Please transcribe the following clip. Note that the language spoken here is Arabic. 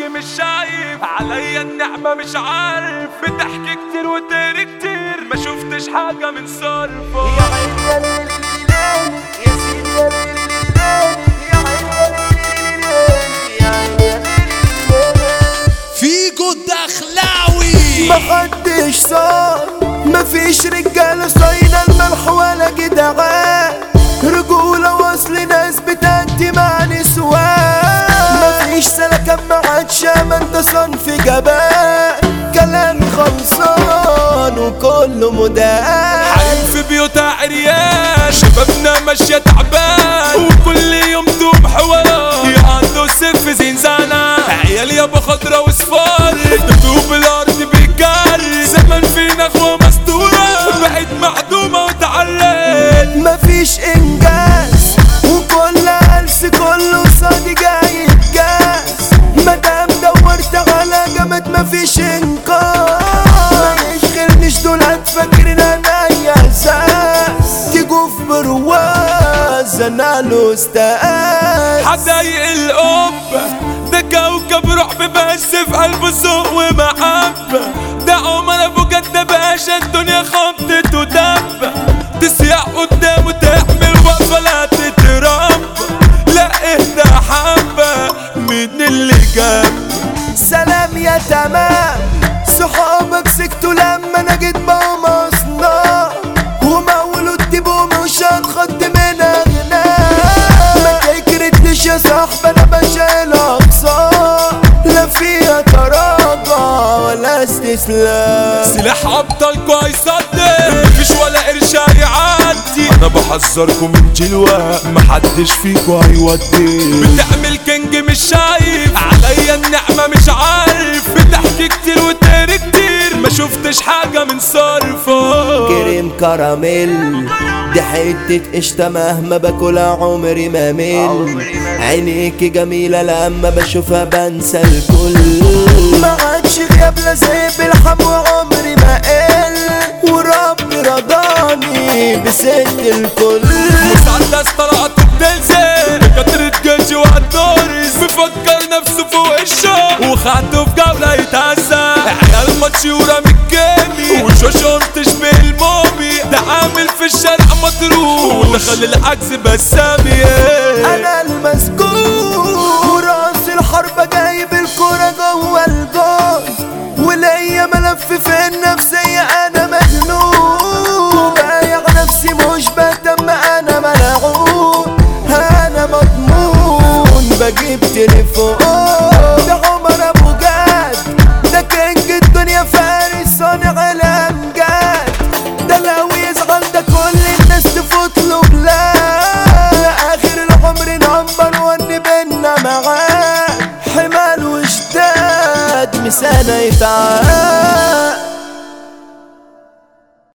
مش شايف عليا النعمة مش عارف بتحكي كتير وتقري كتير ما شفتش حاجة من صرفه. يا عيني يا ليلي ليلي يا سيدي يا ليلي ليلي يا عيني يا ليلي يا ليلي فيجو الدخلاوي. محدش صار مفيش رجالة صاينة الملح ولا جدعان، رجولة وصل ناس بتأدي مع نسوان، مفيش سلكة معادش ما انت صنف جبان، كلامي خلصان وكله مدان. حريم في بيوتها عريان شبابنا ماشية تعبان وكل يوم دوب حوار عنده سيف زنزانة عيال يابا خضرا وصفار دبدوب الارض بيجري زمن فينا اخوة مستورة بقت معدومة وتعرت مفيش انجاز وكل هلس كله صادي جاي يتجاز، مادام دورت على جامد مفيش انقاذ، ما يشغلنيش دول هتفكرين انا يا اساس، تيجوا في برواز انا الاستاذ. حدايق القبة ده كوكب رعب بس في قلبه ذوق ومحبة، ده عمر ابو جدة باشا الدنيا خبطت ودبة، تسيح قدامه تعمل وقفة لا تتربى، لا اهدى حبة من اللي جنب. سلام يا تمام صحابك سكتوا لما انا جيت بقوا مصنع، ومولود تبقوا مش هتخد من اغنام، ما تكرتليش يا صاحبي انا بشيل اقصى، لا فيها تراجع ولا استسلام، سلاح ابطالكوا هيصدق مفيش ولا قرش هيعدي، انا بحذركم من جلوة محدش فيكوا هيودي، بتعمل كينج مش شايف عليا النعمة مش عارف بتحكي كتير وتقري كتير ما شفتش حاجة من صرفه. كريم كراميل دي حتة قشطة مهما باكلها عمري ما مل، عينيكي جميلة لما بشوفها بنسى الكل، ما عادش غياب لا زي بالحم وعمري ما قل، وربي رضاني بست الكل. مسدس طلعت بتنزل كترة جيشي وهتدورس بفكر نفسه فوق الشوق وخدته في جولة يتهزق عيال ماتشي ورامي الجيمي وشوشهم تشبه المومي، ده عامل في الشارع مطروح ودخل العكس بسامي. انا المسكون وراس الحرب جايب الكرة جوه الجول، وليا ملف في النفسية انا مجنون، وبايع نفسي مش بهتم انا ملعون، انا مضمون بجيب تليفون، ده عمر ابو جاد ده كينج الدنيا فارس صانع الامجاد، ده لو يزعل ده كل الناس تفوت له بلاد، اخر العمر نمبر ون بينا معاه، حمال وشداد مسانة يتعاد.